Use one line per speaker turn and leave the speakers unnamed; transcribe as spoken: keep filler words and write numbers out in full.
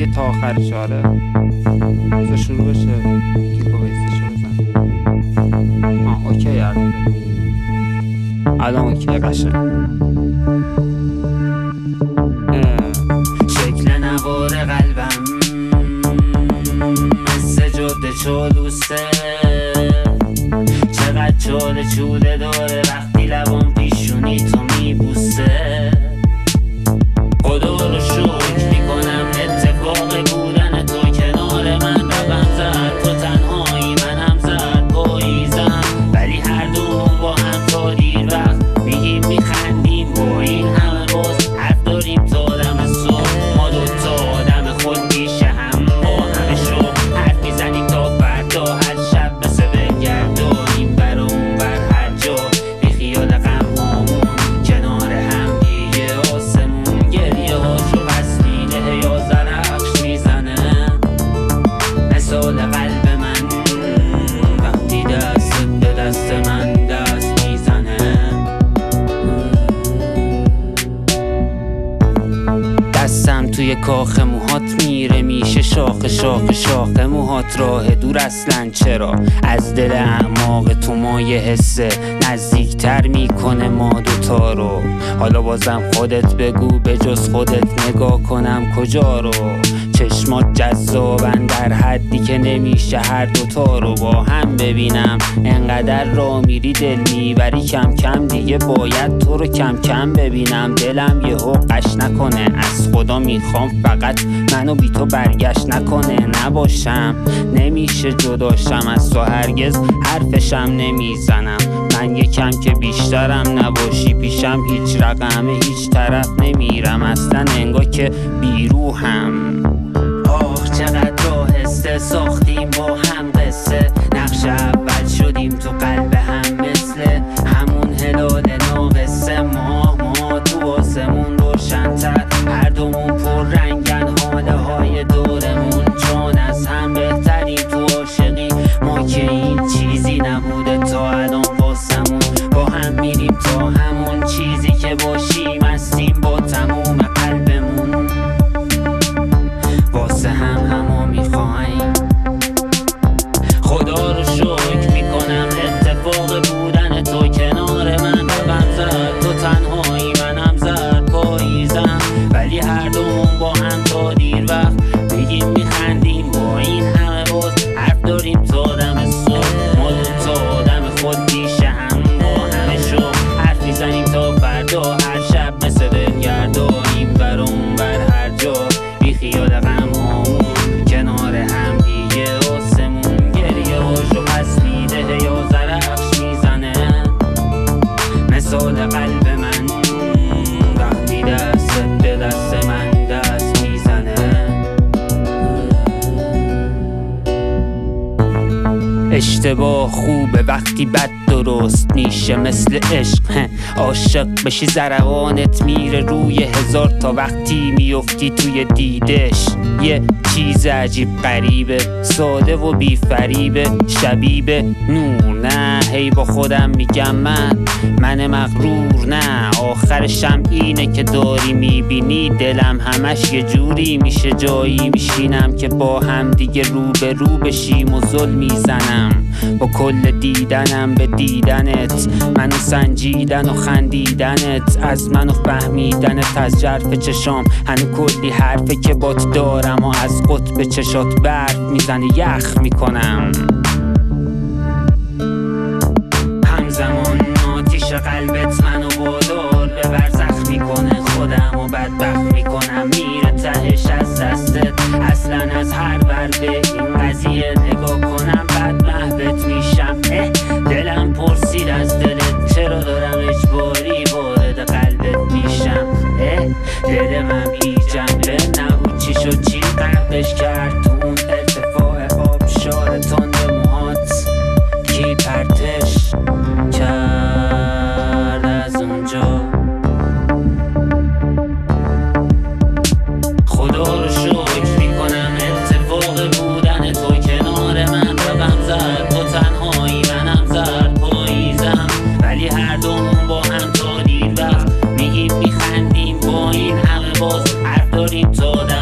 دیگه تا آخر شاره بذار شروع بشه. کیکو بیستشو بزن. آه اوکی الان الان اوکی قشنگ.
شکل نوار قلبم مثل جاده چالوسه، چقدر چاله چوله داره وقتی لبام پیشونی تو میبوسه. خدا رو شکر میکنم اتفاق بودن تو کنار من رقم زد. تو تنهایی منم زد پاییزم، ولی هر دومون با هم تا دیر وقت میگیم میخندیم با این همه باز حرف داریم تا دم صبح. ما دوتا آدم خود پیشه هم با همه شو حرف میزنیم تا فردا هر شب مثل بگردانیم بر اون بر هر جا بی خیال غم هامون کنار هم دیگه. آسمون گریه هاشو پس میده یا زرخش میزنه مثال قلب من وقتی دست به دست من دست میزنه. دستم توی کاخ موهات میره میشه شاخ شاخ شاخ موهات. راه دور اصلا چرا از دل اعماق تو ما یه حسه نزدیکتر میکنه ما دوتا رو. حالا بازم خودت بگو به جز خودت نگاه کنم کجا رو. چشمات جذابن در حدی که نمیشه هر دوتا رو با هم ببینم. انقدر را میری دل میبری کم کم دیگه باید تو رو کم کم ببینم. دلم یه حقش نکنه از خدا میخوام فقط منو بی تو برگشت نکنه. نباشم نمیشه جداشم از تو هرگز حرفشم نمیزنم. من یکم که بیشترم نباشی پیشم هیچ رقمه هیچ طرف نمیرم اصلا انگار که بیروحم. آه چقدر راهسته ساختیم با هم قصه. نقش اول شدیم تو قلب هم مثل همون هلال ناقصه. ماه ماه تو آسمون روشن‌تر هر دومون پر رنگن حاله های دورمون جان از هم بهتریم تو عاشقی. ما که این چیزی نبوده تا الان واسمون با هم میریم تا همون چیزی که باشیم هستیم با تموم قلبمون واسه هم همو میخوایم. خدا رو شکر میکنم اتفاق بودن تو کنار من رقم زد. تو تنهایی منم زد پاییزم، ولی هر دومون با هم تا دیر وقت میگیم میخندیم با این همه باز حرف داریم تا دم صبح. ما دوتا آدم خود پیشه هم با همه شو حرف میزنیم تا فردا هر شب مثل بگردانیم بر اون بر هر جا بی خیال غم هامون کنار هم دیگه. آسمون گریه هاشو پس میده یا زرخش میزنه مثال قلب من وقتی دست به دست من دست میزنه. اشتباه خوبه وقتی بد درست میشه مثل عشق. عاشق بشی زرقانت میره روی هزار تا وقتی میفتی توی دیدش. یه چیز عجیب غریبه ساده و بی فریبه شبیه نور. نه هی با خودم میگم من من مغرور. نه آخرشم اینه که داری میبینی دلم همش یه جوری میشه جایی میشینم که با هم دیگه رو به رو بشیم و ظلم میزنم با کل دیدنم به دیدنت. منو سنجیدن و خندیدنت از منو فهمیدنت از جرف چشام هنو کلی حرفه که بات دارم و از قطب چشات برف میزنه یخ میکنم. همزمان آتیش قلبت منو وادار به برزخ میکنه. خودم و بدبخت میکنم میره تهش از دستت. اصلا از هر بر به این قضیه نگاه کنم بد محبت میشم. دلم پرسید از دلت چرا دارم اجباری وارد قلبت میشم. دل من بی جنبه نبود چی شد چی قرقش کرد تو اون ارتفاع آبشار تند موهات کی پرتش کرد از اونجا. خدا رو شکر میکنم اتفاق بودن تو کنار من رقم زد. تو تنهایی منم زد پاییزم، ولی هر دومون با هم تا دیر وقت میگیم میخندیم با این همه باز حرف داریم تا